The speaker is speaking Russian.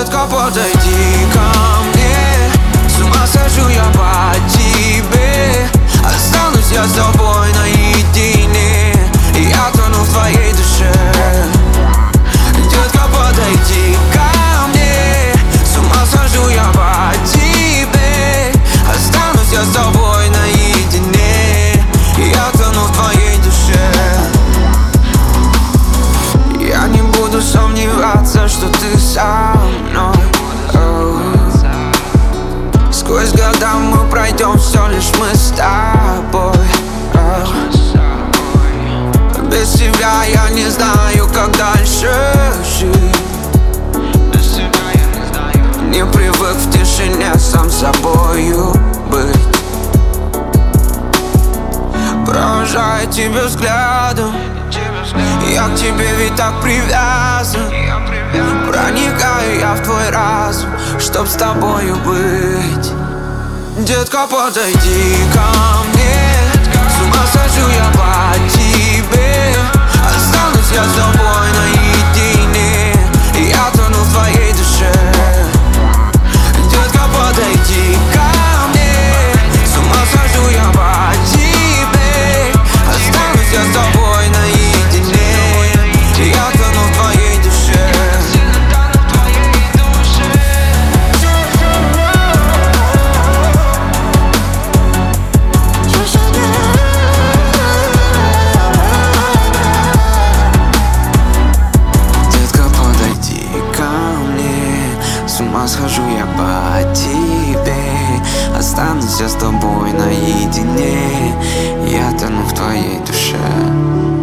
Детка, подойди ко мне, с ума схожу я по тебе. Останусь я с тобой наедине, и я тону в твоей душе. Детка, подойди ко мне, с ума схожу я по тебе. Останусь я с тобой наедине, и я тону в твоей душе. Я не буду сомневаться, что ты со мной. Сквозь года мы пройдем все лишь мы с тобой. Без тебя я не знаю, как дальше жить. Не привык в тишине сам собою быть. Провожаю тебя взглядом, я к тебе ведь так привязан. Проникаю я в твой разум, чтоб с тобою быть. Детка, подойди ко мне, с ума схожу я по тебе. Останусь я с тобой наедине, и я тону в твоей душе. Детка, подойди ко мне, с ума схожу я по тебе. Останусь я с тобой наедине, и я тону в твоей душе. С ума схожу я по тебе. Останусь я с тобой наедине, я тону в твоей душе.